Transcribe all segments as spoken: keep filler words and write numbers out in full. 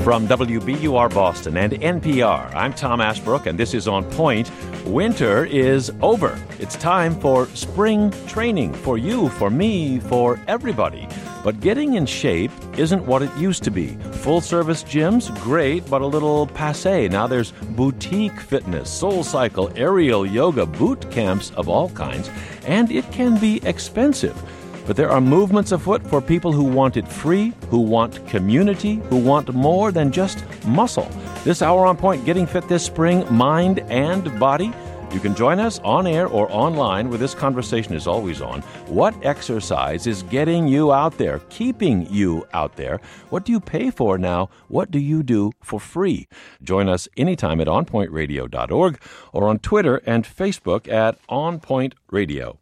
From W B U R Boston and N P R, I'm Tom Ashbrook, and this is On Point. Winter is over. It's time for spring training for you, for me, for everybody. But getting in shape isn't what it used to be. Full-service gyms, great, but a little passé. Now there's boutique fitness, Soul Cycle, aerial yoga, boot camps of all kinds, and it can be expensive. But there are movements afoot for people who want it free, who want community, who want more than just muscle. This Hour on Point, getting fit this spring, mind and body. You can join us on air or online, where this conversation is always on. What exercise is getting you out there, keeping you out there? What do you pay for now? What do you do for free? Join us anytime at on point radio dot org or on Twitter and Facebook at On Point Radio.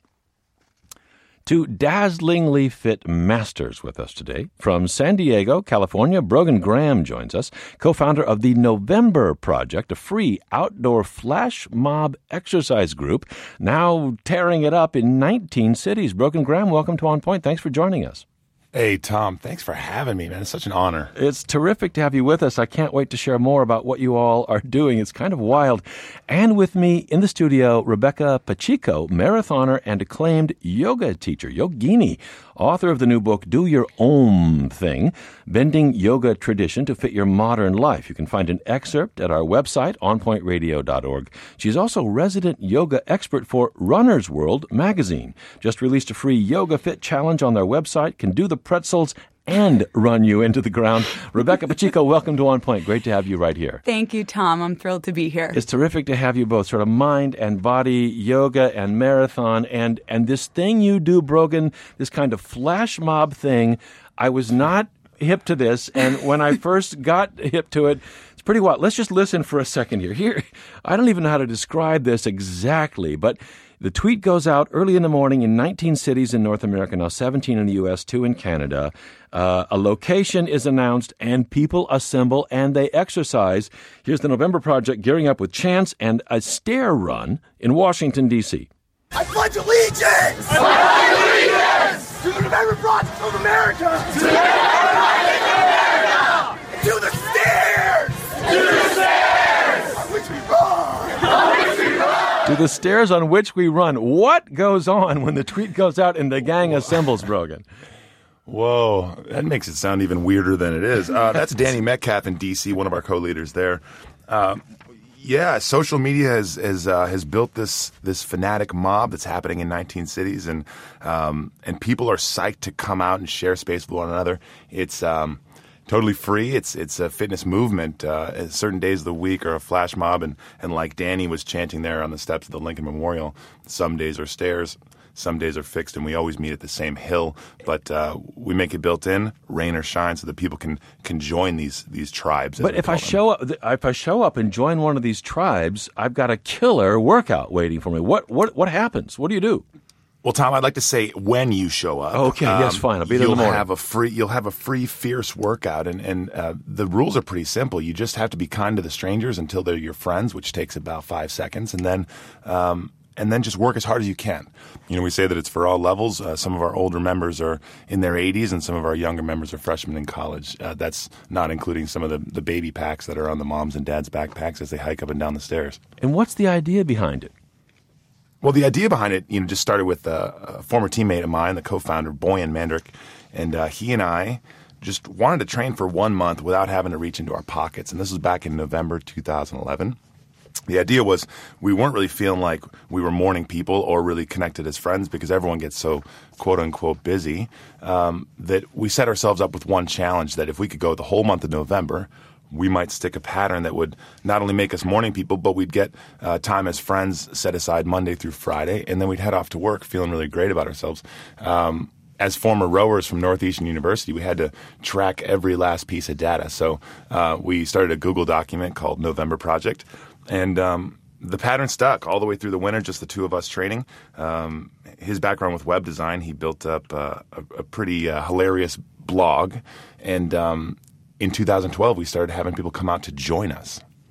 Two dazzlingly fit masters with us today. From San Diego, California, Brogan Graham joins us, co-founder of the November Project, a free outdoor flash mob exercise group, now tearing it up in nineteen cities. Brogan Graham, welcome to On Point. Thanks for joining us. Hey, Tom, thanks for having me, man. It's such an honor. It's terrific to have you with us. I can't wait to share more about what you all are doing. It's kind of wild. And with me in the studio, Rebecca Pacheco, marathoner and acclaimed yoga teacher, yogini, author of the new book, Do Your Om Thing, Bending Yoga Tradition to Fit Your Modern Life. You can find an excerpt at our website, on point radio dot org. She's also resident yoga expert for Runner's World magazine. Just released a free Yoga Fit challenge on their website. Can do the pretzels and run you into the ground. Rebecca Pacheco, welcome to On Point. Great to have you right here. Thank you, Tom. I'm thrilled to be here. It's terrific to have you both, sort of mind and body, yoga and marathon, and, and this thing you do, Brogan, this kind of flash mob thing. I was not hip to this, and when I first got hip to it, it's pretty wild. Let's just listen for a second here. Here, I don't even know how to describe this exactly, but the tweet goes out early in the morning in nineteen cities in North America, now seventeen in the U S, two in Canada. Uh, a location is announced, and people assemble, and they exercise. Here's the November Project gearing up with chants and a stair run in Washington, D C I pledge allegiance! I pledge allegiance! To the November Project of America! To the November Project of America! To the stairs! To the stairs! On which we run! On which we run! To the stairs on which we run. What goes on when the tweet goes out and the gang assembles, Brogan? Whoa, that makes it sound even weirder than it is. Uh, that's Danny Metcalf in D C, one of our co-leaders there. Uh, yeah, social media has has, uh, has built this this fanatic mob that's happening in nineteen cities, and um, and people are psyched to come out and share space with one another. It's um, totally free. It's it's a fitness movement. Uh, certain days of the week are a flash mob, and, and like Danny was chanting there on the steps of the Lincoln Memorial, some days are stairs. Some days are fixed, and we always meet at the same hill. But uh, we make it built in, rain or shine, so that people can, can join these these tribes. But if I show up, if I show up and join one of these tribes, I've got a killer workout waiting for me. What what what happens? What do you do? Well, Tom, I'd like to say when you show up. Okay, um, yes, fine. I'll be there in the morning. You'll have a free, you'll have a free, fierce workout, and and uh, the rules are pretty simple. You just have to be kind to the strangers until they're your friends, which takes about five seconds, and then. Um, And then just work as hard as you can. You know, we say that it's for all levels. Uh, some of our older members are in their eighties, and some of our younger members are freshmen in college. Uh, that's not including some of the, the baby packs that are on the moms' and dads' backpacks as they hike up and down the stairs. And what's the idea behind it? Well, the idea behind it, you know, just started with a, a former teammate of mine, the co-founder, Boyan Mandrick, and uh, he and I just wanted to train for one month without having to reach into our pockets. And this was back in November two thousand eleven. The idea was we weren't really feeling like we were morning people or really connected as friends because everyone gets so quote-unquote busy um, that we set ourselves up with one challenge that if we could go the whole month of November, we might stick a pattern that would not only make us morning people, but we'd get uh, time as friends set aside Monday through Friday, and then we'd head off to work feeling really great about ourselves. Um, as former rowers from Northeastern University, we had to track every last piece of data. So uh, we started a Google document called November Project. And um, the pattern stuck all the way through the winter, just the two of us training. Um, his background with web design, he built up uh, a, a pretty uh, hilarious blog. And um, in two thousand twelve, we started having people come out to join us.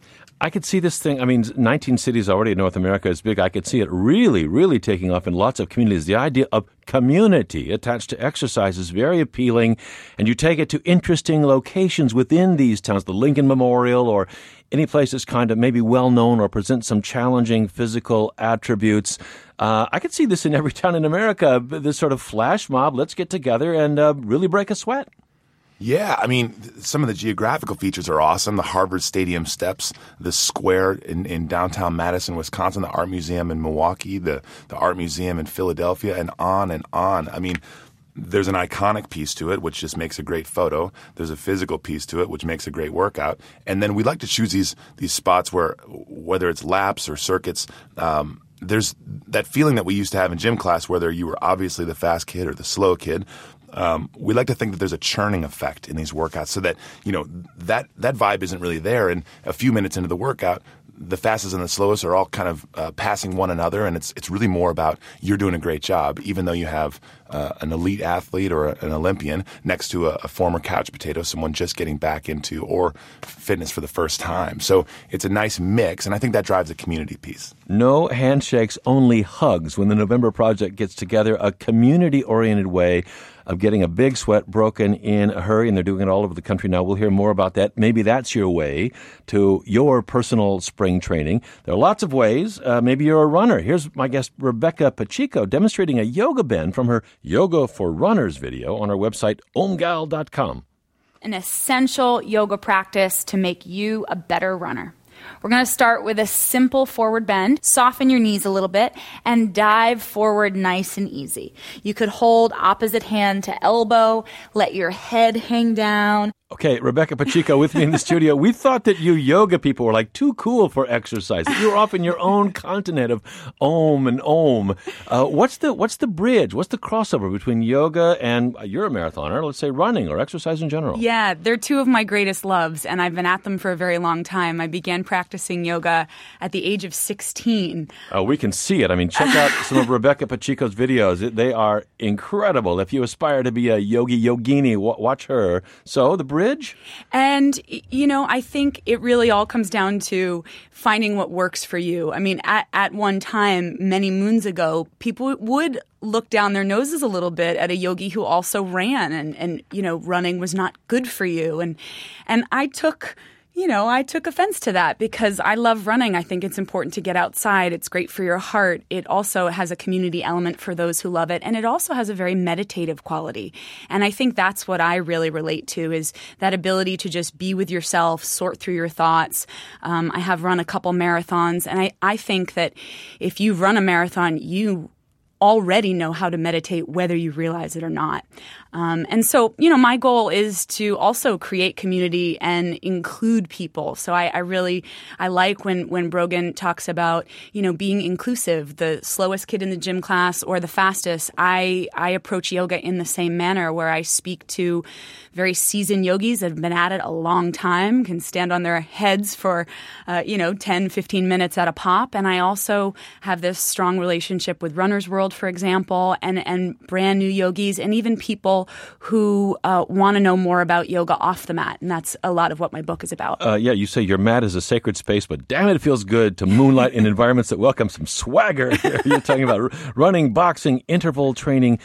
I could see this thing. I mean, nineteen cities already in North America is big. I could see it really, really taking off in lots of communities. The idea of community attached to exercise is very appealing, and you take it to interesting locations within these towns, the Lincoln Memorial or any place that's kind of maybe well-known or presents some challenging physical attributes. Uh, I could see this in every town in America, this sort of flash mob, let's get together and uh, really break a sweat. Yeah, I mean, some of the geographical features are awesome. The Harvard Stadium steps, the square in, in downtown Madison, Wisconsin, the Art Museum in Milwaukee, the, the Art Museum in Philadelphia, and on and on. I mean, there's an iconic piece to it, which just makes a great photo. There's a physical piece to it, which makes a great workout. And then we like to choose these these spots where, whether it's laps or circuits, um, there's that feeling that we used to have in gym class, whether you were obviously the fast kid or the slow kid. Um, we like to think that there's a churning effect in these workouts so that, you know, that, that vibe isn't really there. And a few minutes into the workout, the fastest and the slowest are all kind of uh, passing one another, and it's it's really more about you're doing a great job, even though you have uh, an elite athlete or a, an Olympian next to a, a former couch potato, someone just getting back into or fitness for the first time. So it's a nice mix, and I think that drives a community piece. No handshakes, only hugs when the November Project gets together, a community-oriented way of getting a big sweat broken in a hurry, and they're doing it all over the country now. We'll hear more about that. Maybe that's your way to your personal spring training. There are lots of ways. Uh, maybe you're a runner. Here's my guest, Rebecca Pacheco, demonstrating a yoga bend from her Yoga for Runners video on our website, om gal dot com. An essential yoga practice to make you a better runner. We're going to start with a simple forward bend, soften your knees a little bit, and dive forward nice and easy. You could hold opposite hand to elbow, let your head hang down. Okay, Rebecca Pacheco with me in the studio. We thought that you yoga people were like too cool for exercise. That you were off in your own continent of om and om. Uh, what's the what's the bridge? What's the crossover between yoga and uh, you're a marathoner, let's say running or exercise in general? Yeah, they're two of my greatest loves, and I've been at them for a very long time. I began practicing yoga at the age of sixteen. Uh, we can see it. I mean, check out some of Rebecca Pacheco's videos. It, they are incredible. If you aspire to be a yogi yogini, w- watch her. So the bridge. And, you know, I think it really all comes down to finding what works for you. I mean, at, at one time, many moons ago, people would look down their noses a little bit at a yogi who also ran and, and you know, running was not good for you. And, and I took... You know, I took offense to that because I love running. I think it's important to get outside. It's great for your heart. It also has a community element for those who love it. And it also has a very meditative quality. And I think that's what I really relate to is that ability to just be with yourself, sort through your thoughts. Um, I have run a couple marathons. And I, I think that if you run a marathon, you already know how to meditate whether you realize it or not. Um, and so, you know, my goal is to also create community and include people. So I, I really, I like when, when Brogan talks about, you know, being inclusive, the slowest kid in the gym class or the fastest. I, I approach yoga in the same manner where I speak to very seasoned yogis that have been at it a long time, can stand on their heads for, uh, you know, ten, fifteen minutes at a pop. And I also have this strong relationship with Runner's World, for example, and, and brand new yogis and even people who uh, want to know more about yoga off the mat. And that's a lot of what my book is about. Uh, yeah, you say your mat is a sacred space, but damn it, it feels good to moonlight in environments that welcome some swagger. You're talking about running, boxing, interval training.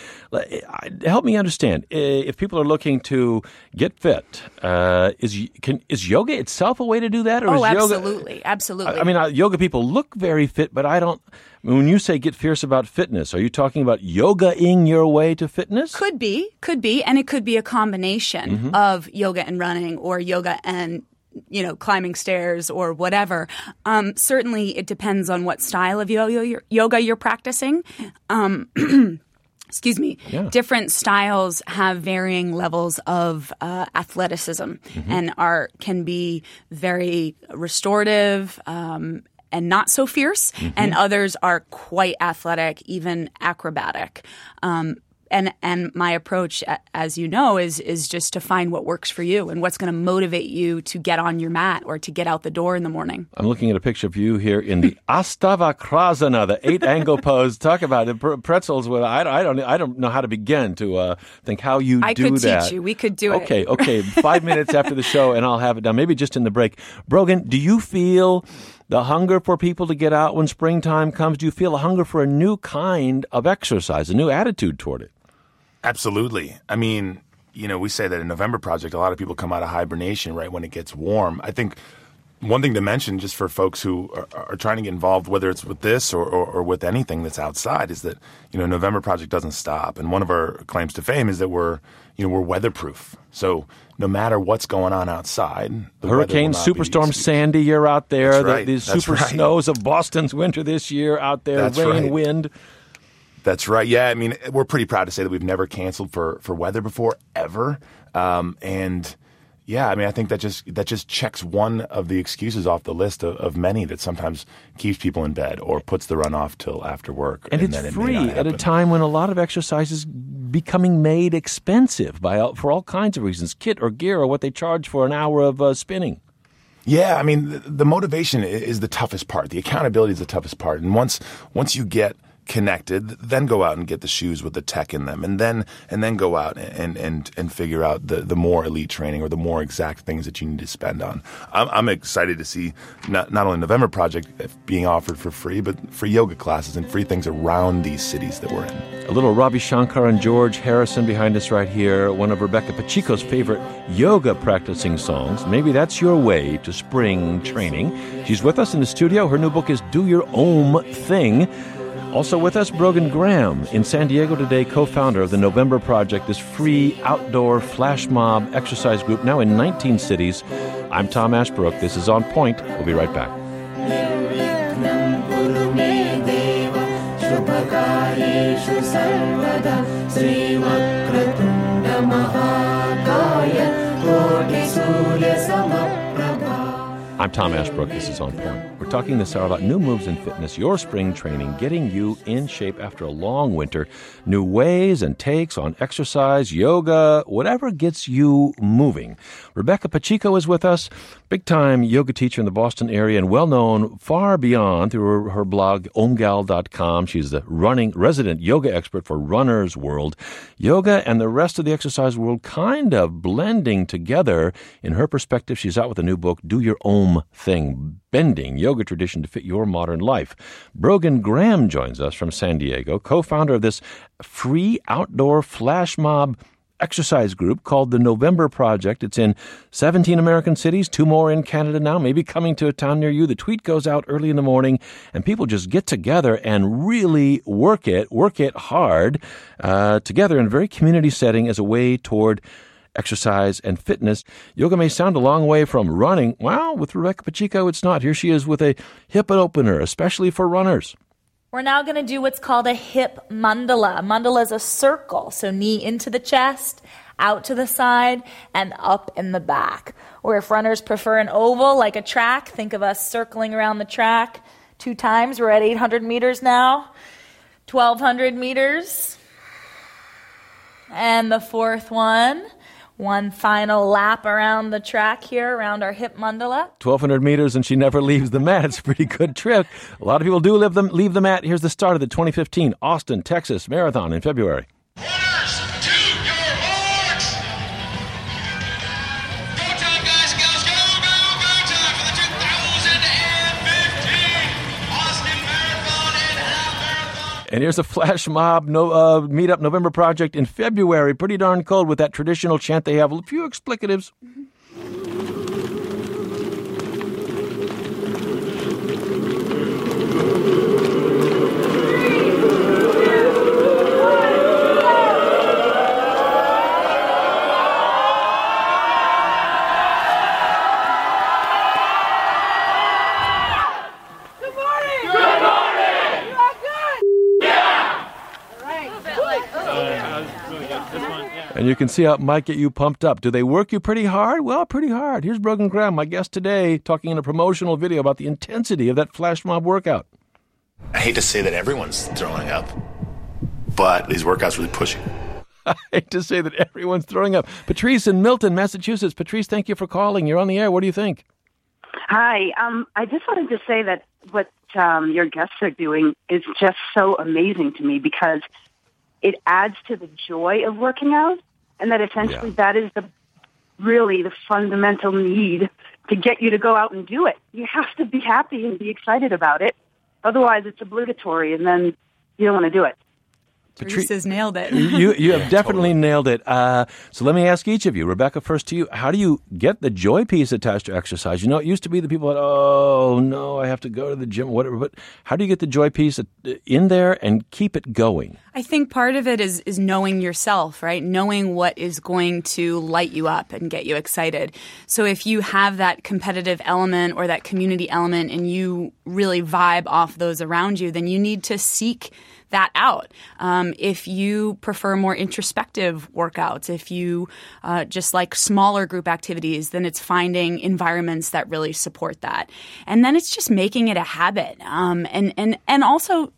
Help me understand. If people are looking to get fit, uh, is can, is yoga itself a way to do that? Or oh, is absolutely. Yoga, absolutely. I mean, uh, yoga people look very fit, but I don't... When you say get fierce about fitness, are you talking about yoga-ing your way to fitness? Could be, could be, and it could be a combination mm-hmm. of yoga and running or yoga and, you know, climbing stairs or whatever. Um, certainly, it depends on what style of yoga you're, yoga you're practicing. Um, excuse me. Yeah. Different styles have varying levels of uh, athleticism mm-hmm. and are can be very restorative. Um, and not so fierce, mm-hmm. and others are quite athletic, even acrobatic. Um, And and my approach, as you know, is is just to find what works for you and what's going to motivate you to get on your mat or to get out the door in the morning. I'm looking at a picture of you here in the Astavakrasana, the eight-angle pose. Talk about it. Pretzels. With I, I don't I don't know how to begin to uh, think how you I do could that. teach you. We could do okay, it. Okay, okay. Five minutes after the show, and I'll have it done. Maybe just in the break. Brogan, do you feel the hunger for people to get out when springtime comes? Do you feel a hunger for a new kind of exercise, a new attitude toward it? Absolutely. I mean, you know, we say that in November Project, a lot of people come out of hibernation right when it gets warm. I think one thing to mention just for folks who are, are trying to get involved, whether it's with this or, or, or with anything that's outside, is that, you know, November Project doesn't stop. And one of our claims to fame is that we're, you know, we're weatherproof. So no matter what's going on outside, the Hurricane, Superstorm Sandy, you're out there. That's right. The, the That's super right. snows of Boston's winter this year out there. That's rain, right. wind. That's right. Yeah, I mean, we're pretty proud to say that we've never canceled for, for weather before, ever. Um, and yeah, I mean, I think that just that just checks one of the excuses off the list of, of many that sometimes keeps people in bed or puts the run off till after work. And, and it's then it free may not at a happen. time when a lot of exercise is becoming made expensive by all- for all kinds of reasons, kit or gear or what they charge for an hour of uh, spinning. Yeah, I mean, the, the motivation i- is the toughest part. The accountability is the toughest part. And once once you get connected, then go out and get the shoes with the tech in them, and then and then go out and and and figure out the, the more elite training or the more exact things that you need to spend on. I'm, I'm excited to see not, not only November Project being offered for free, but free yoga classes and free things around these cities that we're in. A little Ravi Shankar and George Harrison behind us right here, one of Rebecca Pacheco's favorite yoga practicing songs. Maybe that's your way to spring training. She's with us in the studio. Her new book is Do Your Om Thing. Also with us, Brogan Graham, in San Diego today, co-founder of the November Project, this free outdoor flash mob exercise group now in nineteen cities. I'm Tom Ashbrook. This is On Point. We'll be right back. I'm Tom Ashbrook. This is On Point. We're talking this hour about new moves in fitness, your spring training, getting you in shape after a long winter, new ways and takes on exercise, yoga, whatever gets you moving. Rebecca Pacheco is with us, big-time yoga teacher in the Boston area and well-known far beyond through her, her blog, om gal dot com. She's the running resident yoga expert for Runner's World. Yoga and the rest of the exercise world kind of blending together. In her perspective, she's out with a new book, Do Your Om Thing, Bending Yoga Tradition to Fit Your Modern Life. Brogan Graham joins us from San Diego, co-founder of this free outdoor flash mob exercise group called the November Project. It's in seventeen American cities, two more in Canada now, maybe coming to a town near you. The tweet goes out early in the morning, and people just get together and really work it, work it hard, uh, together in a very community setting as a way toward exercise and fitness. Yoga may sound a long way from running. Well, with Rebecca Pacheco, it's not. Here she is with a hip opener, especially for runners. We're now going to do what's called a hip mandala. Mandala is a circle, so knee into the chest, out to the side, and up in the back. Or if runners prefer an oval, like a track, think of us circling around the track two times. We're at eight hundred meters now, twelve hundred meters. And the fourth one, one final lap around the track here, around our hip mandala. twelve hundred meters and she never leaves the mat. It's a pretty good trick. A lot of people do leave, them, leave the mat. Here's the start of the twenty fifteen Austin, Texas Marathon in February. Runners, to your marks! Go time, guys and gals. Go, go, go time for the two thousand fifteen Austin Marathon and Half Marathon. And here's a flash mob no, uh, meetup November Project in February. Pretty darn cold with that traditional chant they have. A few explicatives. And you can see how it might get you pumped up. Do they work you pretty hard? Well, pretty hard. Here's Brogan Graham, my guest today, talking in a promotional video about the intensity of that flash mob workout. I hate to say that everyone's throwing up, but these workouts really push you. I hate to say that everyone's throwing up. Patrice in Milton, Massachusetts. Patrice, thank you for calling. You're on the air. What do you think? Hi. Um, I just wanted to say that what um, your guests are doing is just so amazing to me because it adds to the joy of working out, and that essentially Yeah. that is the really the fundamental need to get you to go out and do it. You have to be happy and be excited about it. Otherwise, it's obligatory, and then you don't want to do it. Patrice has nailed it. You you have definitely nailed it. Uh, so let me ask each of you. Rebecca, first to you. How do you get the joy piece attached to exercise? You know, it used to be the people that, oh, no, I have to go to the gym, whatever. But how do you get the joy piece in there and keep it going? I think part of it is is knowing yourself, right? Knowing what is going to light you up and get you excited. So if you have that competitive element or that community element and you really vibe off those around you, then you need to seek that out. Um, if you prefer more introspective workouts, if you uh, just like smaller group activities, then it's finding environments that really support that. And then it's just making it a habit. Um, and, and, and also,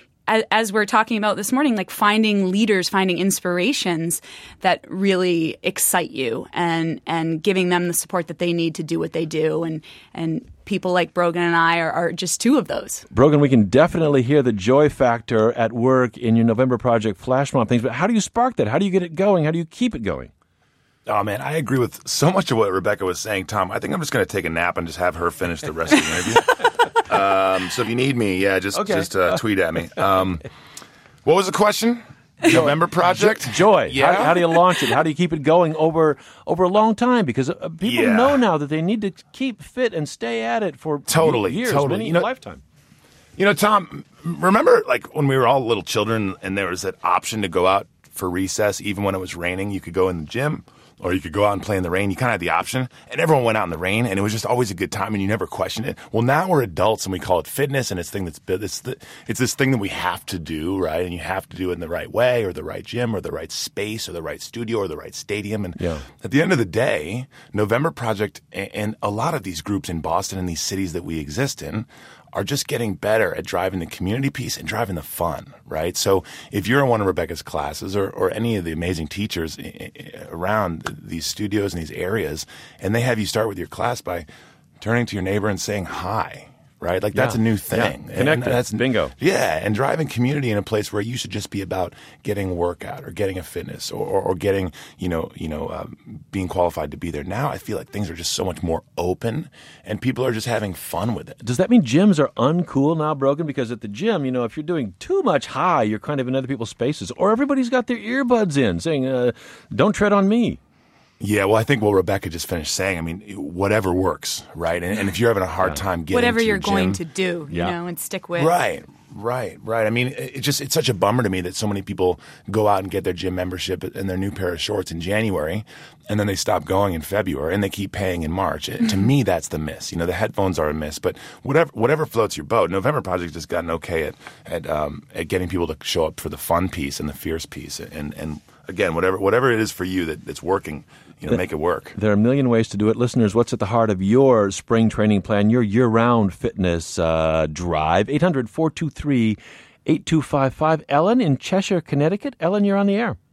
as we're talking about this morning, like finding leaders, finding inspirations that really excite you and, and giving them the support that they need to do what they do. And, and people like Brogan and I are, are just two of those. Brogan, we can definitely hear the joy factor at work in your November Project flash mob things, but how do you spark that? How do you get it going? How do you keep it going? Oh, man, I agree with so much of what Rebecca was saying, Tom. I think I'm just going to take a nap and just have her finish the rest of the interview. um, so if you need me, yeah, just Okay. just uh, tweet at me. Um, what was the question? November Project? Joy. Yeah. How, how do you launch it? How do you keep it going over over a long time? Because uh, people Yeah. know now that they need to keep fit and stay at it for Totally, years, totally. many You know- a lifetime. You know, Tom, remember like when we were all little children and there was that option to go out for recess even when it was raining? You could go in the gym or you could go out and play in the rain. You kind of had the option. And everyone went out in the rain and it was just always a good time and you never questioned it. Well, now we're adults and we call it fitness and it's thing that's it's, the, it's this thing that we have to do, right? And you have to do it in the right way or the right gym or the right space or the right studio or the right stadium. And Yeah. at the end of the day, November Project and, and a lot of these groups in Boston and these cities that we exist in are just getting better at driving the community piece and driving the fun, right? So if you're in one of Rebecca's classes or, or any of the amazing teachers I- I- around these studios and these areas, and they have you start with your class by turning to your neighbor and saying hi, right? Like that's Yeah. a new Yeah. thing. And Connected. that's Bingo. Yeah, and driving community in a place where you should just be about getting a workout or getting a fitness or, or, or getting, you know, you know, um, being qualified to be there. Now I feel like things are just so much more open and people are just having fun with it. Does that mean gyms are uncool now, Brogan? Because at the gym, you know, if you're doing too much high, you're kind of in other people's spaces. Or everybody's got their earbuds in saying, uh, don't tread on me. Yeah, well, I think what Rebecca just finished saying, I mean, whatever works, right? And, and if you're having a hard time getting Whatever to you're your going gym- to do, you Yeah. know, and stick with. Right, right, right. I mean, it it just it's such a bummer to me that so many people go out and get their gym membership and their new pair of shorts in January, and then they stop going in February and they keep paying in March. And to me, that's the miss. You know, the headphones are a miss, but whatever whatever floats your boat. November Project just gotten okay at at um, at getting people to show up for the fun piece and the fierce piece, and and again, whatever whatever it is for you that, that's working. You know, make it work. There are a million ways to do it. Listeners, what's at the heart of your spring training plan, your year-round fitness uh, drive? eight hundred, four two three, eight two five five. Ellen in Cheshire, Connecticut. Ellen, you're on the air.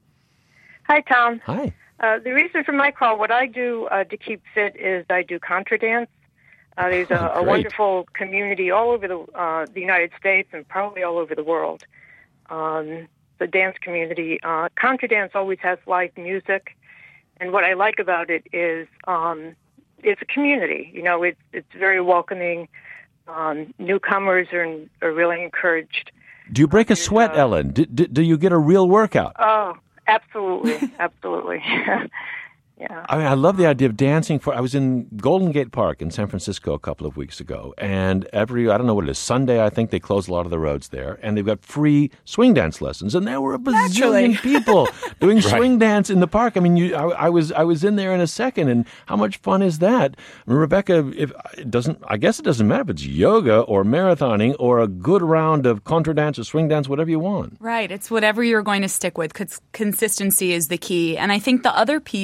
Hi, Tom. Hi. Uh, the reason for my call, what I do uh, to keep fit is I do contra dance. Uh, there's a, Oh, a great. wonderful community all over the uh, the United States and probably all over the world. Um, the dance community. Uh, contra dance always has live music. And what I like about it is um, it's a community. You know, it's it's very welcoming. Um, newcomers are, are really encouraged. Do you break a sweat, uh, Ellen? Do, do, do you get a real workout? Oh, absolutely, absolutely. Yeah. I mean, I love the idea of dancing for. I was in Golden Gate Park in San Francisco a couple of weeks ago, and every I don't know what it is Sunday. I think they close a lot of the roads there, and they've got free swing dance lessons. And there were a bazillion Naturally. people doing swing dance in the park. I mean, you, I, I was I was in there in a second, and how much fun is that? I mean, Rebecca, if it doesn't, I guess it doesn't matter if it's yoga or marathoning or a good round of contra dance or swing dance, whatever you want. Right. It's whatever you're going to stick with. 'Cause consistency is the key. And I think the other piece that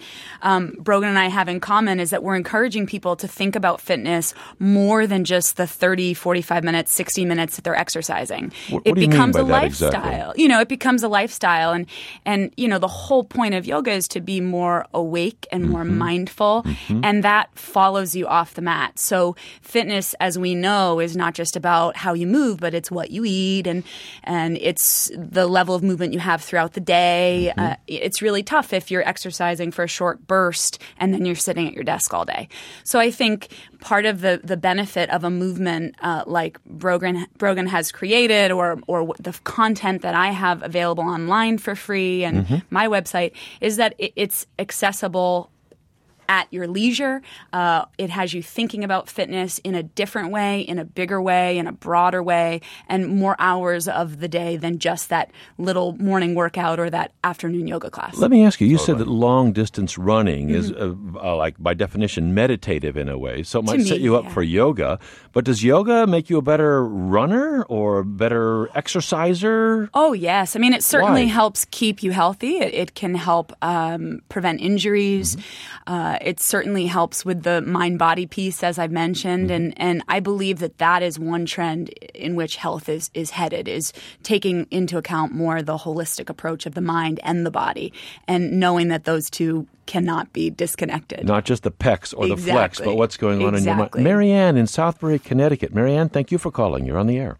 um, Brogan and I have in common is that we're encouraging people to think about fitness more than just the thirty, forty-five minutes, sixty minutes that they're exercising. What, it what do you becomes mean by a that lifestyle. exactly? You know, it becomes a lifestyle. And, and, you know, the whole point of yoga is to be more awake and more Mm-hmm. mindful. Mm-hmm. And that follows you off the mat. So fitness, as we know, is not just about how you move, but it's what you eat and, and it's the level of movement you have throughout the day. Mm-hmm. Uh, it's really tough if you're exercising for a short burst and then you're sitting at your desk all day. So I think part of the, the benefit of a movement uh, like Brogan, Brogan has created or, or the content that I have available online for free and mm-hmm. my website is that it, it's accessible at your leisure. Uh, it has you thinking about fitness in a different way, in a bigger way, in a broader way, and more hours of the day than just that little morning workout or that afternoon yoga class. Let me ask you, you Totally. said that long-distance running Mm-hmm. is, uh, uh, like, by definition, meditative in a way, so it might To set me, you up yeah. for yoga. But does yoga make you a better runner or a better exerciser? Oh, yes. I mean, it certainly Why? helps keep you healthy. It, it can help um, prevent injuries. Mm-hmm. Uh, it certainly helps with the mind-body piece, as I've mentioned. Mm-hmm. And, and I believe that that is one trend in which health is, is headed, is taking into account more the holistic approach of the mind and the body and knowing that those two cannot be disconnected. Not just the pecs or the flex, Exactly. but what's going on Exactly. in your mind. Marianne in Southbury, Connecticut. Marianne, thank you for calling. You're on the air.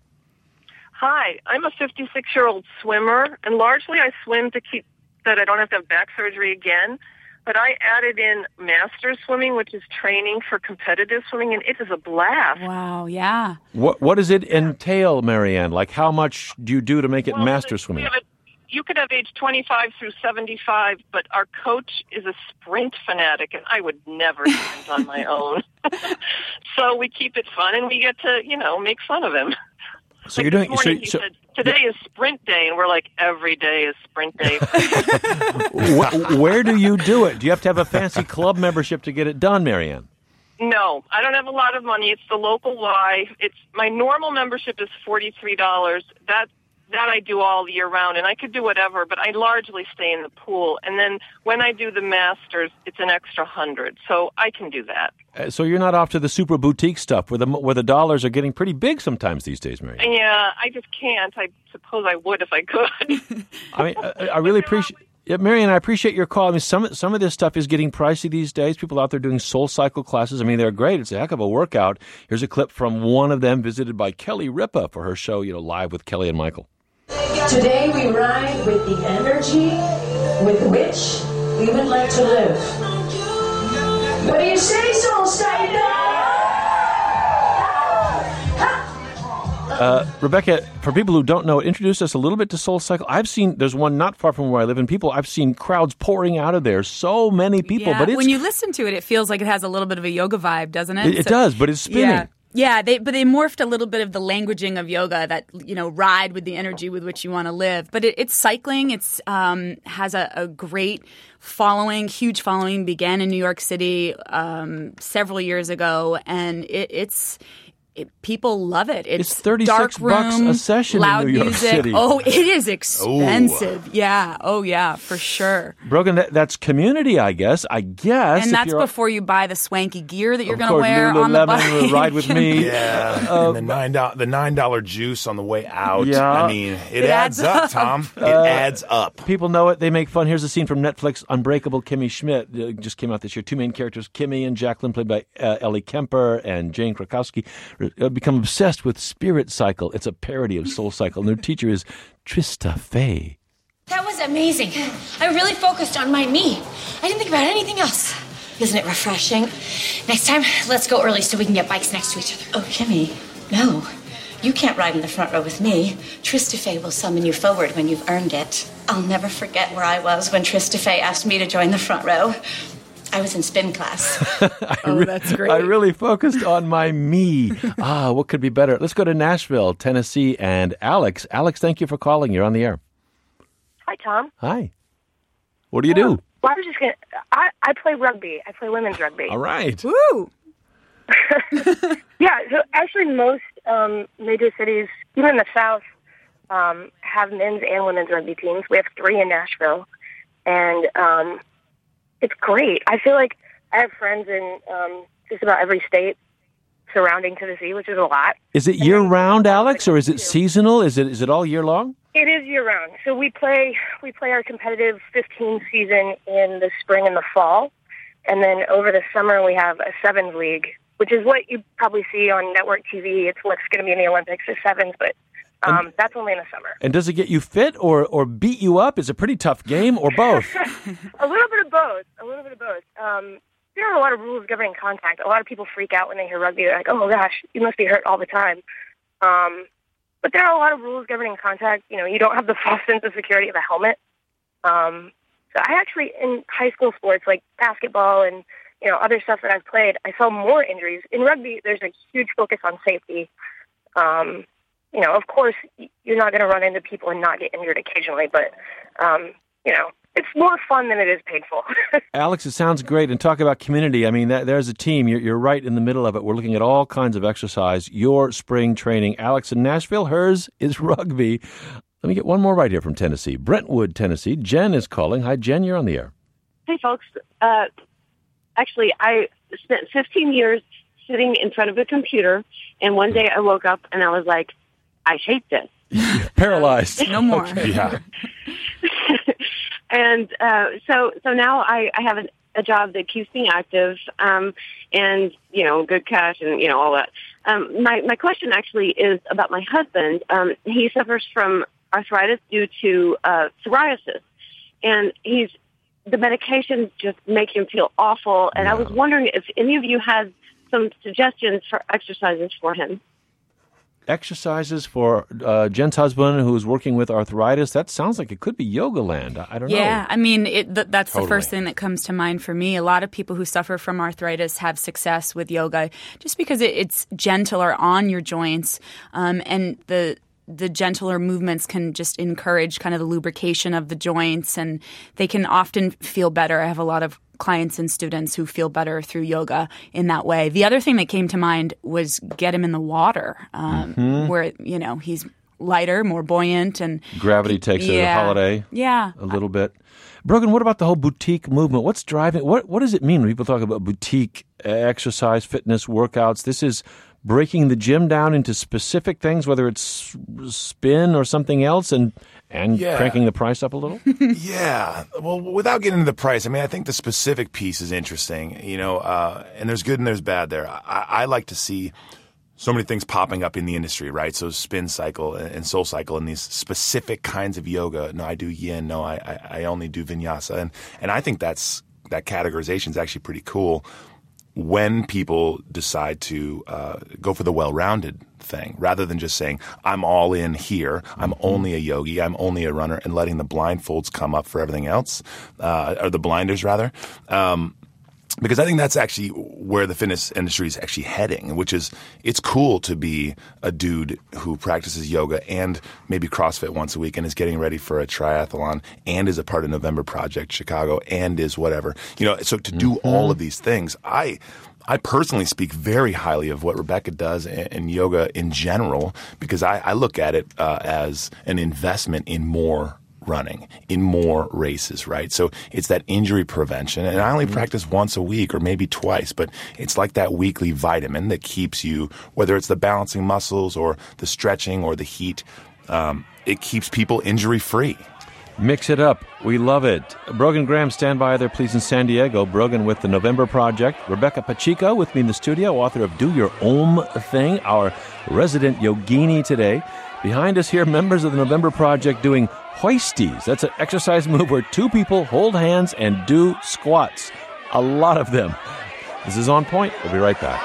Hi, I'm a fifty-six-year-old swimmer, and largely I swim to keep that I don't have to have back surgery again. But I added in master swimming, which is training for competitive swimming, and it is a blast. Wow, yeah. What What does it entail, Marianne? Like, how much do you do to make it Well, master we swimming? have a- You could have age twenty-five through seventy-five, but our coach is a sprint fanatic, and I would never sprint on my own. So we keep it fun, and we get to, you know, make fun of him. So Like you're doing this morning, so, he so said, today is sprint day, and we're like, every day is sprint day. wh- where do you do it? Do you have to have a fancy club membership to get it done, Marianne? No, I don't have a lot of money. It's the local Y. It's my normal membership is forty-three dollars. That that I do all year round, and I could do whatever, but I largely stay in the pool. And then when I do the masters, it's an extra hundred, so I can do that. Uh, so you're not off to the super boutique stuff where the where the dollars are getting pretty big sometimes these days, Marianne. And yeah, I just can't. I suppose I would if I could. I mean, I, I really appreciate. Yeah, Marianne, I appreciate your call. I mean, some some of this stuff is getting pricey these days. People out there doing Soul Cycle classes. I mean, they're great. It's a heck of a workout. Here's a clip from one of them, visited by Kelly Ripa for her show, you know, Live with Kelly and Michael. Today we ride with the energy with which we would like to live. What do you say, Soul Cycle? Uh, Rebecca, for people who don't know, introduce us a little bit to Soul Cycle. I've seen, there's one not far from where I live, and people, I've seen crowds pouring out of there. So many people, Yeah, but it's, when you listen to it, it feels like it has a little bit of a yoga vibe, doesn't it? it, it So- does, but it's spinning. Yeah. Yeah, they, but they morphed a little bit of the languaging of yoga that, you know, ride with the energy with which you want to live. But it, it's cycling. It's um, has a, a great following, huge following, began in New York City um, several years ago. And it, it's... It, people love it. It's, It's thirty-six dark room, bucks a session in loud New York music. City. Oh, it is expensive. Yeah. Oh, yeah, for sure. Brogan, that, that's community, I guess. I guess. And if that's you're- before you buy the swanky gear that you're Of going to course, wear on the Lululemon bike. will ride with me. Yeah, Uh, and the nine dollar the nine dollar juice on the way out. Yeah. I mean, it, It adds, adds up, up. Tom. It Uh, adds up. People know it. They make fun. Here's a scene from Netflix Unbreakable Kimmy Schmidt. Uh, just came out this year. Two main characters, Kimmy and Jacqueline, played by uh, Ellie Kemper and Jane Krakowski, uh, become obsessed with Spirit Cycle. It's a parody of Soul Cycle. And their teacher is Trista Fay. That was amazing. I really focused on my me. I didn't think about anything else. Isn't it refreshing? Next time, let's go early so we can get bikes next to each other. Oh, Kimmy, no. You can't ride in the front row with me. Trista Fay will summon you forward when you've earned it. I'll never forget where I was when Trista Fay asked me to join the front row. I was in spin class. Oh, that's great. I really focused on my me. Ah, what could be better? Let's go to Nashville, Tennessee, and Alex. Alex, thank you for calling. You're on the air. Hi, Tom. Hi. What do you do? Well, I was just gonna. I I play rugby. I play women's rugby. All right. Woo! Yeah. So actually, most um, major cities, even in the South, um, have men's and women's rugby teams. We have three in Nashville, and um, it's great. I feel like I have friends in um, just about every state surrounding Tennessee, which is a lot. Is it year-round, Alex, or is it seasonal? Is it is it all year long? It is year-round. So we play we play our competitive fifteen season in the spring and the fall, and then over the summer we have a sevens league, which is what you probably see on network T V. It's what's going to be in the Olympics, is sevens, but um, that's only in the summer. And does it get you fit or, or beat you up? Is it a pretty tough game, or both? A little bit of both. A little bit of both. Um, there are a lot of rules governing contact. A lot of people freak out when they hear rugby. They're like, oh, my gosh, you must be hurt all the time. Um, but there are a lot of rules governing contact. You know, you don't have the false sense of security of a helmet. Um, so I actually, in high school sports like basketball and, you know, other stuff that I've played, I saw more injuries. In rugby, there's a huge focus on safety. Um, you know, of course, you're not going to run into people and not get injured occasionally, but, um, you know, it's more fun than it is painful. Alex, it sounds great. And talk about community. I mean, that, there's a team. You're, you're right in the middle of it. We're looking at all kinds of exercise. Your spring training. Alex in Nashville, hers is rugby. Let me get one more right here from Tennessee. Brentwood, Tennessee. Jen is calling. Hi, Jen. You're on the air. Hey, folks. Uh, actually, I spent fifteen years sitting in front of a computer, and one day I woke up and I was like, I hate this. Paralyzed. No more. Okay. Yeah. And uh, so, so now I, I have an, a job that keeps me active, um, and you know, good cash, and you know, all that. Um, my my question actually is about my husband. Um, he suffers from arthritis due to uh, psoriasis, and he's the medications just make him feel awful. And Yeah. I was wondering if any of you had some suggestions for exercises for him. Exercises for uh, Jen's husband who's working with arthritis. That sounds like it could be Yoga Land. I, I don't know. Yeah, I mean, it, th- that's Totally. the first thing that comes to mind for me. A lot of people who suffer from arthritis have success with yoga just because it, it's gentler on your joints, um, and the the gentler movements can just encourage kind of the lubrication of the joints, and they can often feel better. I have a lot of clients and students who feel better through yoga in that way. The other thing that came to mind was get him in the water, um, Mhm. where, you know, he's lighter, more buoyant, and Gravity takes it a Yeah. holiday. Yeah. A little bit. Brogan, what about the whole boutique movement? What's driving, what, what does it mean when people talk about boutique uh, exercise, fitness, workouts? This is breaking the gym down into specific things, whether it's spin or something else, and and Yeah. cranking the price up a little? Yeah. Well, without getting into the price, I mean, I think the specific piece is interesting, you know, uh, and there's good and there's bad there. I, I like to see so many things popping up in the industry, right? So spin cycle and soul cycle and these specific kinds of yoga. No, I do yin. No, I, I, I only do vinyasa. And, and I think that's, that categorization is actually pretty cool when people decide to uh, go for the well-rounded thing rather than just saying, I'm all in here, I'm only a yogi, I'm only a runner, and letting the blindfolds come up for everything else, uh, or the blinders rather. Um, because I think that's actually where the fitness industry is actually heading, which is it's cool to be a dude who practices yoga and maybe CrossFit once a week and is getting ready for a triathlon and is a part of November Project Chicago and is whatever. You know, so to do Mm-hmm. all of these things, I I personally speak very highly of what Rebecca does in, in yoga in general because I, I look at it uh, as an investment in more running, in more races, right? So it's that injury prevention. And I only practice once a week or maybe twice, but it's like that weekly vitamin that keeps you, whether it's the balancing muscles or the stretching or the heat, um, it keeps people injury free. Mix it up. We love it. Brogan Graham, stand by there, please, in San Diego. Brogan with the November Project. Rebecca Pacheco with me in the studio, author of Do Your Om Thing, our resident yogini today. Behind us here, members of the November Project doing hoisties. That's an exercise move where two people hold hands and do squats. A lot of them. This is On Point. We'll be right back.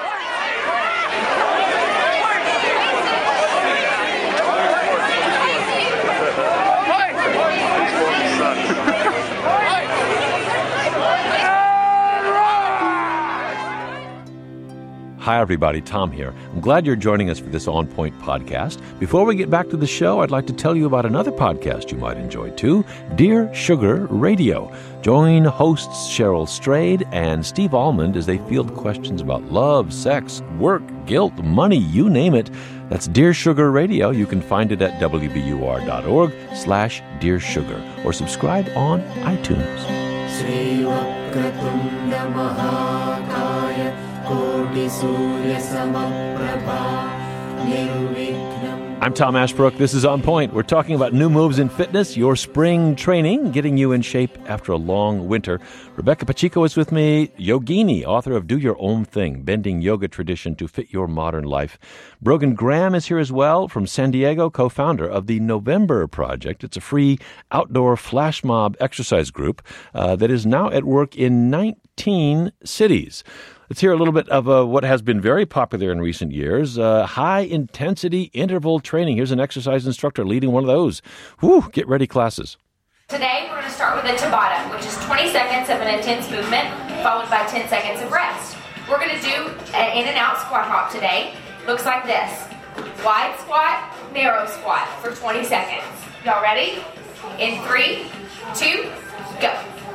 Hi, everybody. Tom here. I'm glad you're joining us for this On Point podcast. Before we get back to the show, I'd like to tell you about another podcast you might enjoy, too, Dear Sugar Radio. Join hosts Cheryl Strayed and Steve Almond as they field questions about love, sex, work, guilt, money, you name it. That's Dear Sugar Radio. You can find it at W B U R dot org slash Dear Sugar or subscribe on iTunes. Say you up वक्रतुण्डमहाकाय कोटिसूर्यसमप्रभा निर्विघ्नं. I'm Tom Ashbrook. This is On Point. We're talking about new moves in fitness, your spring training, getting you in shape after a long winter. Rebecca Pacheco is with me, yogini, author of Do Your Own Thing, Bending Yoga Tradition to Fit Your Modern Life. Brogan Graham is here as well from San Diego, co-founder of the November Project. It's a free outdoor flash mob exercise group uh, that is now at work in nineteen cities. Let's hear a little bit of uh, what has been very popular in recent years, uh, high-intensity interval training. Here's an exercise instructor leading one of those. Whew, get ready classes. Today, we're going to start with a Tabata, which is twenty seconds of an intense movement, followed by ten seconds of rest. We're going to do an in and out squat hop today. Looks like this. Wide squat, narrow squat for twenty seconds. Y'all ready? In three, two, go.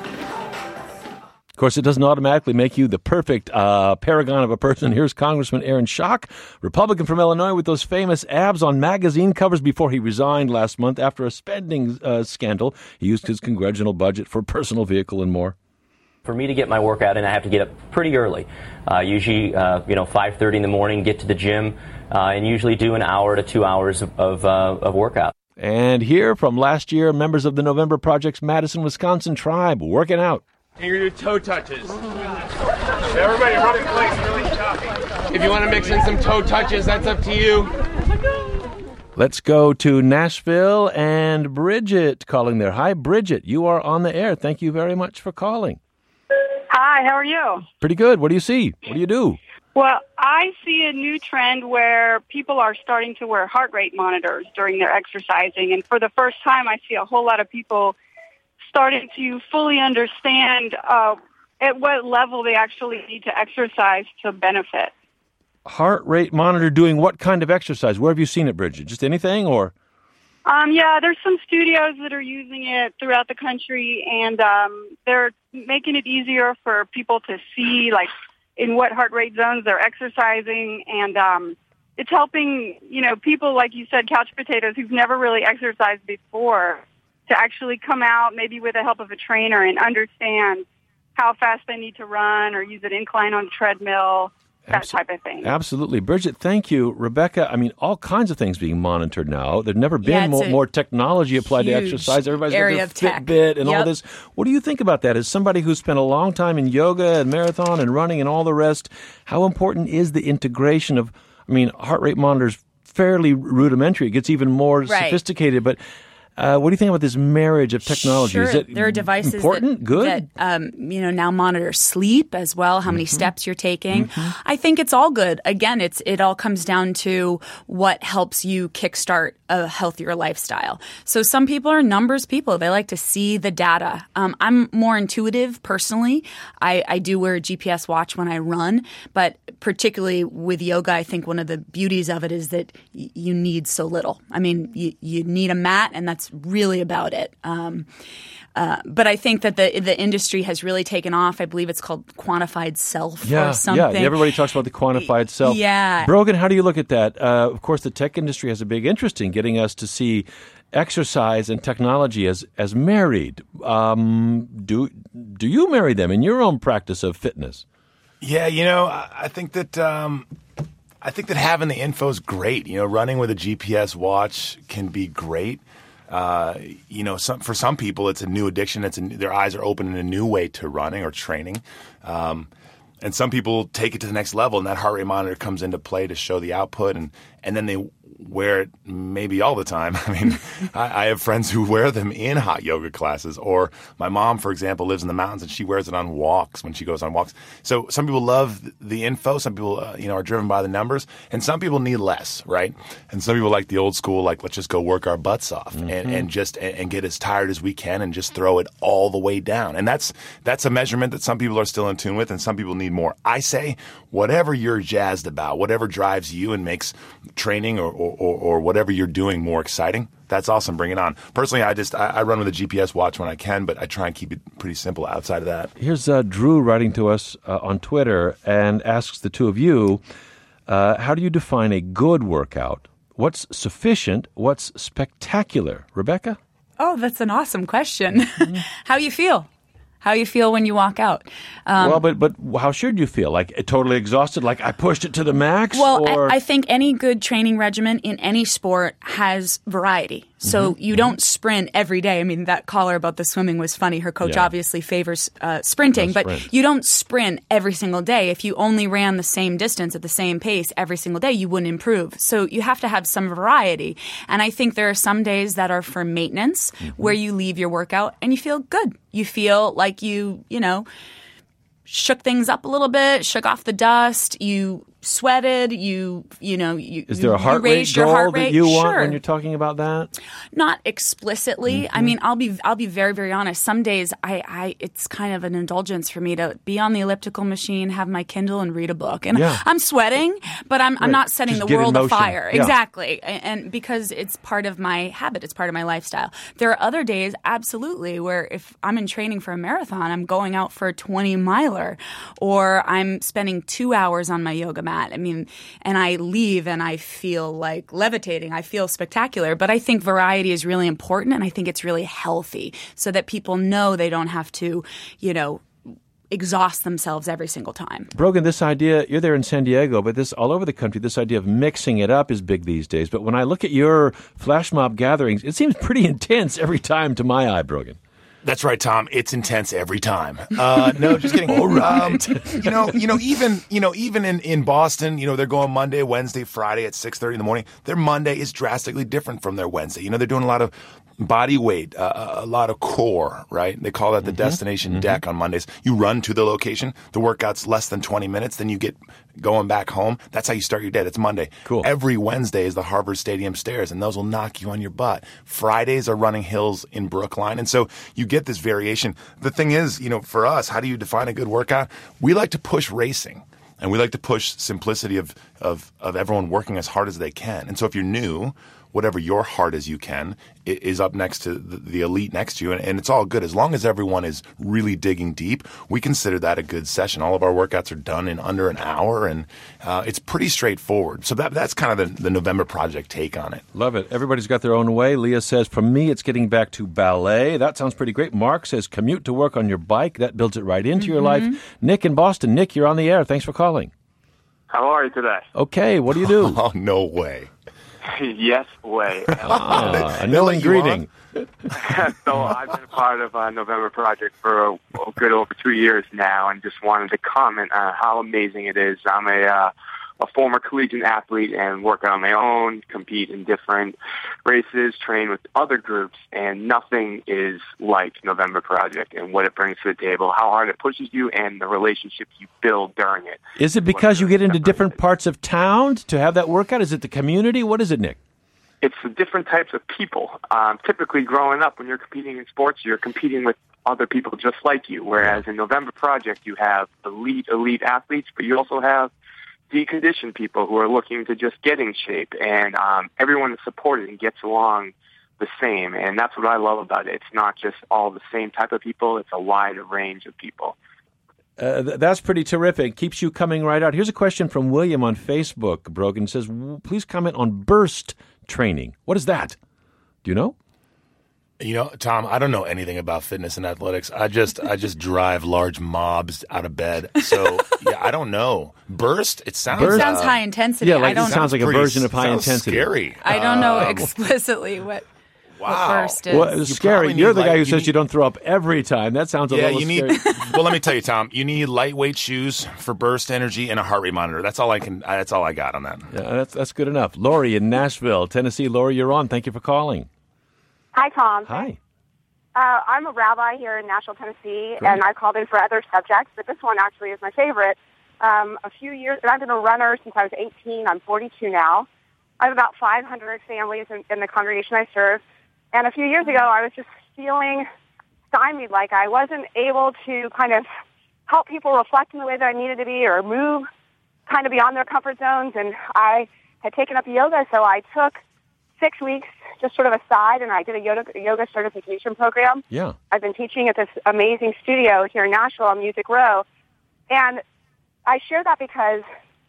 Of course, it doesn't automatically make you the perfect uh, paragon of a person. Here's Congressman Aaron Schock, Republican from Illinois, with those famous abs on magazine covers before he resigned last month after a spending uh, scandal. He used his congressional budget for a personal vehicle and more. For me to get my workout in, I have to get up pretty early, uh, usually uh, you know five thirty in the morning, get to the gym, uh, and usually do an hour to two hours of, of, uh, of workout. And here from last year, members of the November Project's Madison, Wisconsin tribe working out. And you're going to do toe touches. Everybody run in place really choppy. If you want to mix in some toe touches, that's up to you. Let's go to Nashville and Bridget calling there. Hi, Bridget. You are on the air. Thank you very much for calling. Hi, how are you? Pretty good. What do you see? What do you do? Well, I see a new trend where people are starting to wear heart rate monitors during their exercising. And for the first time, I see a whole lot of people starting to fully understand uh, at what level they actually need to exercise to benefit. Heart rate monitor doing what kind of exercise? Where have you seen it, Bridget? Just anything or? Um, yeah, there's some studios that are using it throughout the country, and um, they're making it easier for people to see, like, in what heart rate zones they're exercising, and um, it's helping, you know, people, like you said, couch potatoes who've never really exercised before, to actually come out maybe with the help of a trainer and understand how fast they need to run or use an incline on a treadmill, that Absol- type of thing. Absolutely. Bridget, thank you. Rebecca, I mean, all kinds of things being monitored now. There's never been yeah, more, more technology applied to exercise. Everybody's got their Fitbit and yep. all this. What do you think about that? As somebody who's spent a long time in yoga and marathon and running and all the rest, how important is the integration of, I mean, heart rate monitors fairly rudimentary. It gets even more right. sophisticated, but Uh, what do you think about this marriage of technology? Sure. Is it there are devices important, that, good? that um, you know, now monitor sleep as well, how many mm-hmm. steps you're taking. Mm-hmm. I think it's all good. Again, it's it all comes down to what helps you kickstart a healthier lifestyle. So some people are numbers people. They like to see the data. Um, I'm more intuitive personally. I, I do wear a G P S watch when I run, but particularly with yoga, I think one of the beauties of it is that y- you need so little. I mean, you, you need a mat, and that's really about it. Um, uh, but I think that the the industry has really taken off. I believe it's called quantified self yeah, or something. Yeah, everybody talks about the quantified self. Yeah. Brogan, how do you look at that? Uh, of course, the tech industry has a big interest in getting us to see exercise and technology as as married. Um, do do you marry them in your own practice of fitness? Yeah, you know, I, I think that um, I think that having the info is great. You know, running with a G P S watch can be great. Uh, you know, some, for some people, it's a new addiction. It's a, their eyes are open in a new way to running or training. Um, and some people take it to the next level, and that heart rate monitor comes into play to show the output, and, and then they wear it maybe all the time. I mean, I, I have friends who wear them in hot yoga classes, or my mom, for example, lives in the mountains and she wears it on walks when she goes on walks. So some people love the info. Some people, uh, you know, are driven by the numbers, and some people need less, right? And some people like the old school, like, let's just go work our butts off mm-hmm. and, and just and, and get as tired as we can and just throw it all the way down. And that's that's a measurement that some people are still in tune with, and some people need more. I say whatever you're jazzed about, whatever drives you and makes training or, or Or, or whatever you're doing more exciting, that's awesome. Bring it on. Personally, I just I, I run with a G P S watch when I can, but I try and keep it pretty simple outside of that. Here's uh, Drew writing to us uh, on Twitter and asks the two of you, uh, how do you define a good workout? What's sufficient? What's spectacular? Rebecca? Oh, that's an awesome question. How you feel? how you feel when you walk out. Um, well, but but how should you feel? Like totally exhausted? Like I pushed it to the max? Well, or? I, I think any good training regimen in any sport has variety. So Mhm, you mhm. don't sprint every day. I mean, that caller about the swimming was funny. Her coach Yeah. obviously favors uh, sprinting, No but sprint. you don't sprint every single day. If you only ran the same distance at the same pace every single day, you wouldn't improve. So you have to have some variety. And I think there are some days that are for maintenance where you leave your workout and you feel good. You feel like you, you know, shook things up a little bit, shook off the dust, you sweated, you, you know, you, Is there a heart you rate raised your goal heart that rate. you want Sure. when you're talking about that? Not explicitly. Mm-hmm. I mean, I'll be I'll be very very honest. Some days I, I it's kind of an indulgence for me to be on the elliptical machine, have my Kindle, and read a book. And Yeah. I'm sweating, but I'm Right. I'm not setting Just the get in world motion. afire. Yeah. Exactly, and, and because it's part of my habit, it's part of my lifestyle. There are other days, absolutely, where if I'm in training for a marathon, I'm going out for a twenty miler, or I'm spending two hours on my yoga mat. I mean, and I leave and I feel like levitating. I feel spectacular. But I think variety is really important, and I think it's really healthy so that people know they don't have to, you know, exhaust themselves every single time. Brogan, this idea, you're there in San Diego, but this all over the country, this idea of mixing it up is big these days. But when I look at your flash mob gatherings, it seems pretty intense every time to my eye, Brogan. That's right, Tom. It's intense every time. Uh, no, just kidding. All right. Um, you know, you know, even you know, even in, in Boston, you know, they're going Monday, Wednesday, Friday at six thirty in the morning. Their Monday is drastically different from their Wednesday. You know, they're doing a lot of body weight, uh, a lot of core, right? They call that the Mm-hmm. destination deck on Mondays. You run to the location. The workout's less than twenty minutes. Then you get going back home. That's how you start your day. That's Monday. Cool. Every Wednesday is the Harvard Stadium stairs, and those will knock you on your butt. Fridays are running hills in Brookline. And so you get this variation. The thing is, you know, for us, how do you define a good workout? We like to push racing. And we like to push simplicity of, of, of everyone working as hard as they can. And so if you're new, whatever your hard as you can i- is up next to the, the elite next to you. And, and it's all good. As long as everyone is really digging deep, we consider that a good session. All of our workouts are done in under an hour, and uh, it's pretty straightforward. So that that's kind of the, the November Project take on it. Love it. Everybody's got their own way. Leah says, for me, it's getting back to ballet. That sounds pretty great. Mark says, commute to work on your bike. That builds it right into your life. Nick in Boston. Nick, you're on the air. Thanks for calling. How are you today? Okay, what do you do? Oh, no way. Yes, way. Ah, a knowing greeting. So I've been a part of uh, November Project for a, a good over two years now, and just wanted to comment on how amazing it is. I'm a uh, a former collegiate athlete and work on my own, compete in different races, train with other groups, and nothing is like November Project and what it brings to the table, how hard it pushes you, and the relationships you build during it. Is it because you get into different parts of town to have that workout? Is it the community? What is it, Nick? It's the different types of people. Um, typically, growing up, when you're competing in sports, you're competing with other people just like you, whereas in November Project, you have elite, elite athletes, but you also have deconditioned people who are looking to just get in shape, and um, everyone is supported and gets along the same, and that's what I love about it. It's not just all the same type of people, it's a wide range of people. Uh, th- that's pretty terrific. Keeps you coming right out. Here's a question from William on Facebook. Brogan says, "W- please comment on burst training. What is that? Do you know? You know, Tom, I don't know anything about fitness and athletics. I just I just drive large mobs out of bed. So, yeah, I don't know. Burst? It sounds It sounds high intensity. Yeah, like I don't it sounds like a pretty- version of high sounds intensity. scary. I don't know Um, explicitly what, what Wow. burst is. Well, it's You scary. probably You're need the guy light- who you says need- you don't throw up every time. That sounds a Yeah, little you need. scary. Well, let me tell you, Tom. You need lightweight shoes for burst energy and a heart rate monitor. That's all I can. uh, That's all I got on that. Yeah, that's that's good enough. Lori in Nashville, Tennessee. Lori, you're on. Thank you for calling. Hi, Tom. Hi. Uh, I'm a rabbi here in Nashville, Tennessee, Great. and I called in for other subjects, but this one actually is my favorite. Um, a few years, and I've been a runner since I was eighteen. I'm forty-two now. I have about five hundred families in, in the congregation I serve, and a few years ago, I was just feeling stymied, like I wasn't able to kind of help people reflect in the way that I needed to be or move kind of beyond their comfort zones, and I had taken up yoga, so I took six weeks just sort of aside, and I did a yoga, yoga certification program. Yeah. I've been teaching at this amazing studio here in Nashville on Music Row, and I share that because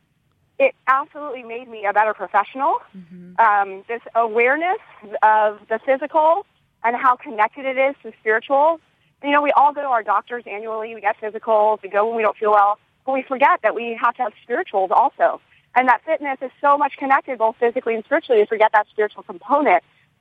it absolutely made me a better professional. Um, this awareness of the physical and how connected it is to spiritual You know, we all go to our doctors annually. We get physicals. We go when we don't feel well. But we forget that we have to have spirituals also. And that fitness is so much connected both physically and spiritually. We forget that spiritual component.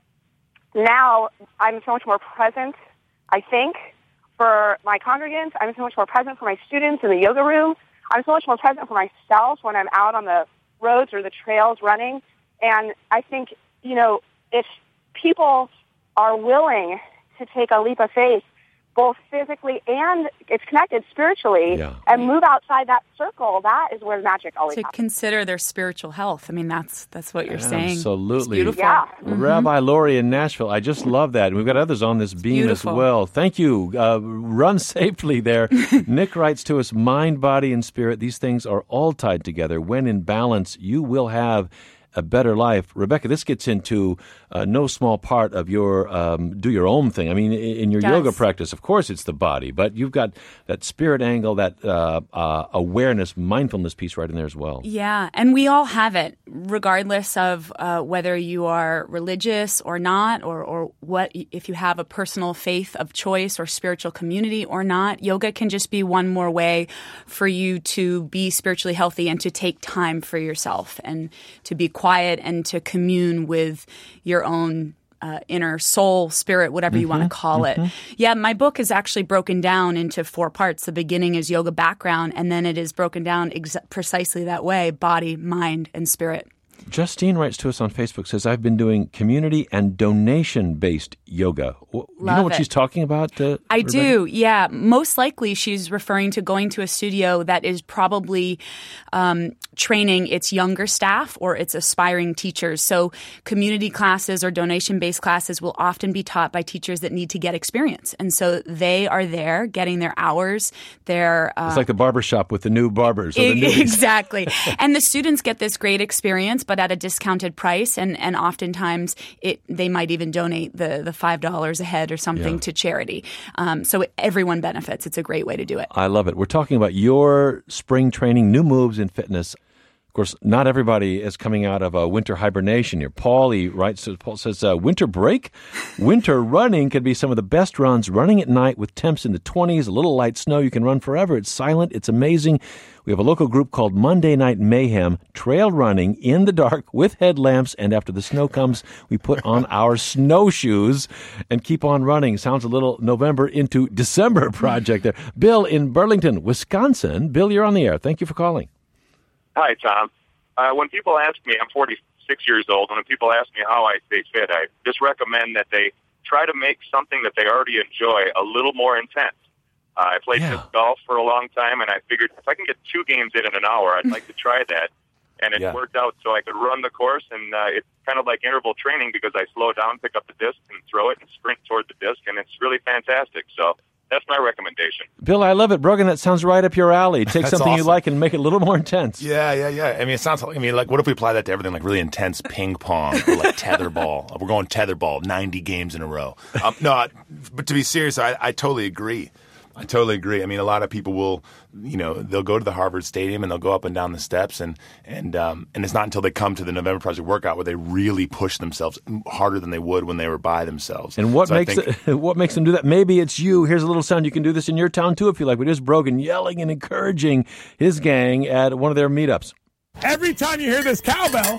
Now I'm so much more present, I think, for my congregants. I'm so much more present for my students in the yoga room. I'm so much more present for myself when I'm out on the roads or the trails running. And I think, you know, if people are willing to take a leap of faith, both physically and it's connected spiritually, Yeah. and move outside that circle, that is where the magic always To happens. consider their spiritual health. I mean, that's that's what you're saying. Absolutely. It's beautiful. Yeah. Mhm. Rabbi Lori in Nashville, I just love that. And we've got others on this beam beautiful. as well. Thank you. Uh, run safely there. Nick writes to us, mind, body, and spirit, these things are all tied together. When in balance, you will have a better life. Rebecca, this gets into uh, no small part of your um, do your own thing. I mean, in, in your Yes. yoga practice, of course, it's the body, but you've got that spirit angle, that uh, uh, awareness, mindfulness piece right in there as well. Yeah, and we all have it, regardless of uh, whether you are religious or not, or, or what if you have a personal faith of choice or spiritual community or not. Yoga can just be one more way for you to be spiritually healthy and to take time for yourself and to be quiet and to commune with your own Uh, inner soul, spirit, whatever you want to call it. Yeah, my book is actually broken down into four parts. The beginning is yoga background, and then it is broken down ex- precisely that way: body, mind, and spirit. Justine writes to us on Facebook, says, I've been doing community and donation-based yoga. W- Do you know Love what it. she's talking about? Uh, I Rebecca? do, yeah. Most likely she's referring to going to a studio that is probably um, training its younger staff or its aspiring teachers. So community classes or donation-based classes will often be taught by teachers that need to get experience. And so they are there getting their hours, their... Uh, It's like the barber shop with the new barbers. Or the newbies. Exactly. And the students get this great experience, but at a discounted price. And, and oftentimes it, they might even donate the, the five dollars a head or something Yeah. to charity. Um, so everyone benefits. It's a great way to do it. I love it. We're talking about your spring training, new moves in fitness. Of course, not everybody is coming out of a winter hibernation here. Paul, he writes, Paul says, uh, winter break? Winter running can be some of the best runs. Running at night with temps in the twenties, a little light snow. You can run forever. It's silent. It's amazing. We have a local group called Monday Night Mayhem, trail running in the dark with headlamps. And after the snow comes, we put on our snowshoes and keep on running. Sounds a little November into December project there. Bill in Burlington, Wisconsin. Bill, you're on the air. Thank you for calling. Hi, Tom. Uh, when people ask me, I'm forty-six years old, and when people ask me how I stay fit, I just recommend that they try to make something that they already enjoy a little more intense. Uh, I played Yeah. disc golf for a long time, and I figured if I can get two games in in an hour, I'd like to try that. And it Yeah. worked out so I could run the course, and uh, it's kind of like interval training because I slow down, pick up the disc, and throw it and sprint toward the disc, and it's really fantastic. So that's my recommendation. Bill, I love it. Brogan, that sounds right up your alley. Take That's something you awesome. like and make it a little more intense. Yeah, yeah, yeah. I mean, it sounds like, I mean, like, what if we apply that to everything, like really intense ping pong or like tetherball? We're going tetherball, ninety games in a row. Um, no, I- but to be serious, I, I totally agree. I totally agree. I mean, a lot of people will, you know, they'll go to the Harvard Stadium and they'll go up and down the steps, and and um, and it's not until they come to the November Project workout where they really push themselves harder than they would when they were by themselves. And what So I makes think- it, what makes them do that? Maybe it's you. Here's a little sound. You can do this in your town too if you like. But here's Brogan yelling and encouraging his gang at one of their meetups. Every time you hear this cowbell,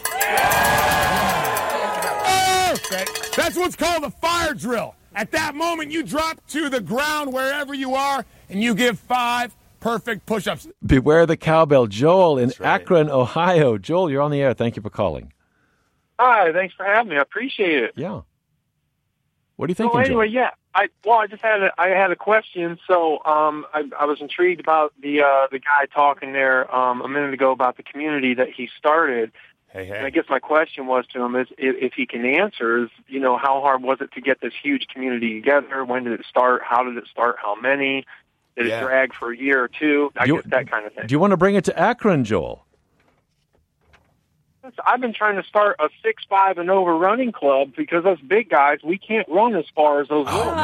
perfect. That's what's called a fire drill. At that moment, you drop to the ground wherever you are, and you give five perfect push-ups. Beware the cowbell. Joel in Akron, Ohio. Joel, you're on the air. Thank you for calling. Hi, thanks for having me. I appreciate it. Yeah. What do you So think? anyway, yeah, I well, I just had a, I had a question. So um, I, I was intrigued about the uh, the guy talking there um, a minute ago about the community that he started. Hey, hey. And I guess my question was to him is if, if he can answer is, you know, how hard was it to get this huge community together? When did it start? How did it start? How many? Did Yeah. it drag for a year or two? I You- guess that kind of thing. Do you want to bring it to Akron, Joel? I've been trying to start a six five and over running club because us big guys, we can't run as far as those little guys.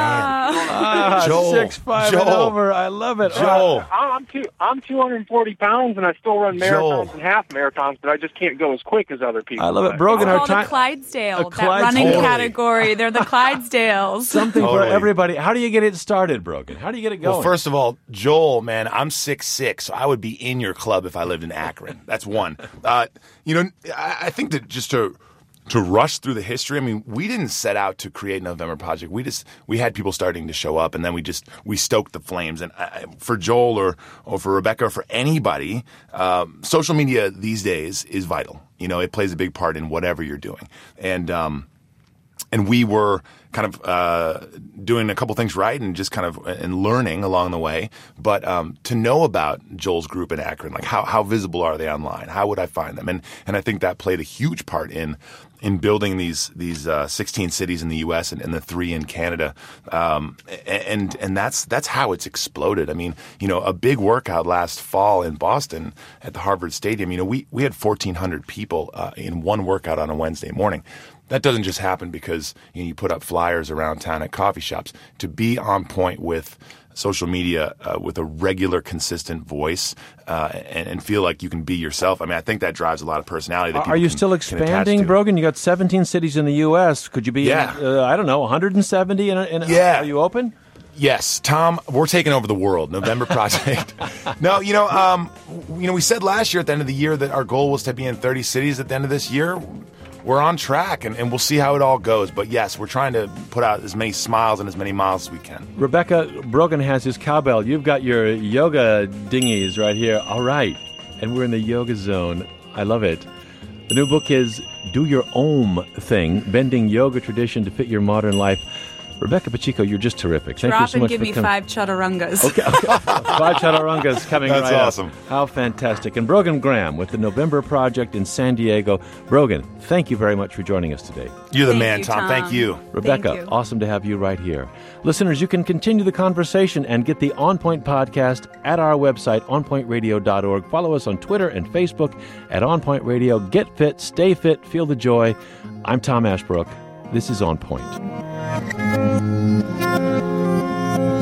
Ah, Joel, six five and Joel. over. I love it. Joel. I'm two. I'm two hundred forty pounds, and I still run marathons Joel. and half marathons, but I just can't go as quick as other people. I love it. Brogan, It's our called time. a Clydesdale, A that Clydesdale. running Totally. category. They're the Clydesdales. Something for Totally. everybody. How do you get it started, Brogan? How do you get it going? Well, first of all, Joel, man, I'm six six, so I would be in your club if I lived in Akron. That's one. Uh, you know, I, I think that just to to rush through the history, I mean, we didn't set out to create November Project. We just we had people starting to show up, and then we just we stoked the flames. And I, for Joel or or for Rebecca or for anybody, um, social media these days is vital. You know, it plays a big part in whatever you're doing, and um, and we were kind of uh, doing a couple things right and just kind of and learning along the way. But um, to know about Joel's group in Akron, like how, how visible are they online? How would I find them? And and I think that played a huge part in in building these these uh, sixteen cities in the U S and, and the three in Canada. Um, and and that's that's how it's exploded. I mean, you know, a big workout last fall in Boston at the Harvard Stadium. You know, we we had fourteen hundred people uh, in one workout on a Wednesday morning. That doesn't just happen because you know, you put up flyers around town at coffee shops. To be on point with social media uh, with a regular, consistent voice uh, and, and feel like you can be yourself, I mean, I think that drives a lot of personality. That Are you can, still can attach expanding, to. Brogan? You got seventeen cities in the U S. Could you be, Yeah. in, uh, I don't know, one hundred seventy? In a, in a, Yeah. Are you open? Yes, Tom, we're taking over the world. November Project. No, you know, um, you know, we said last year at the end of the year that our goal was to be in thirty cities at the end of this year. We're on track, and, and we'll see how it all goes. But yes, we're trying to put out as many smiles and as many miles as we can. Rebecca, Brogan has his cowbell. You've got your yoga dinghies right here. All right. And we're in the yoga zone. I love it. The new book is Do Your Om Thing, Bending Yoga Tradition to Fit Your Modern Life. Rebecca Pacheco, you're just terrific. Thank Drop you so and much give for me coming. five chaturangas. Okay, okay. Five chaturangas coming That's right up. awesome. How fantastic. And Brogan Graham with the November Project in San Diego. Brogan, thank you very much for joining us today. You're the Thank man, you, Tom. Tom. Thank you. Rebecca, Thank you. awesome to have you right here. Listeners, you can continue the conversation and get the On Point podcast at our website, on point radio dot org. Follow us on Twitter and Facebook at On Point Radio. Get fit, stay fit, feel the joy. I'm Tom Ashbrook. This is On Point.